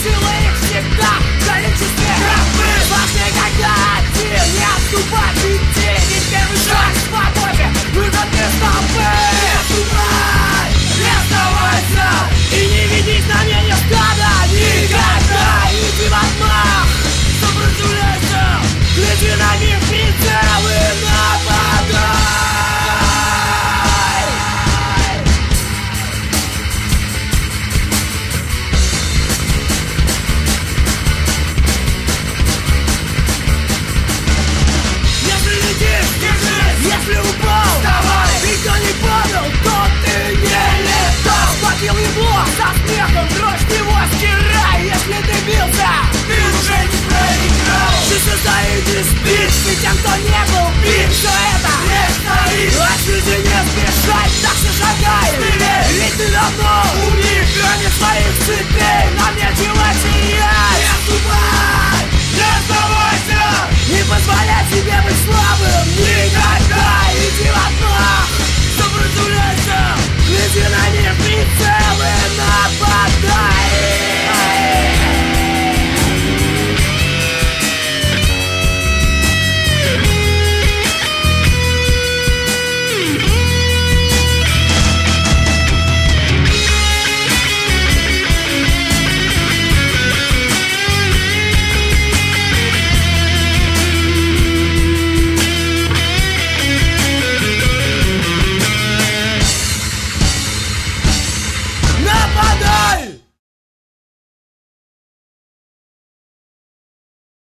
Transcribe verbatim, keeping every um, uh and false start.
сила их всегда в количестве рабы. Важнее, когда один, не отступать, идти. Ведь первый шаг к свободе, выход из толпы. Не отступай, не сдавайся, и не ведись на мнение стада никогда. Иди в отмах, сопротивляйся, гляди на них в прицел и нападай. Если упал, вставай! Никто не падал, то ты не летал. Схватил его со смехом, дрожь его стирай. Если ты бился, ты уже не проиграл. Жизнь состоит из битв, и тем, кто не был бит, все это не стоит. От жизни не спешать, дальше шагай. Смелей, ведь ты давно у них грани своих цепей. Нам нечего терять. Не отступай, не сдавайся, не позволяй себе быть слабым никогда. Иди в отмах, сопротивляйся, гляди на них в прицел и нападай.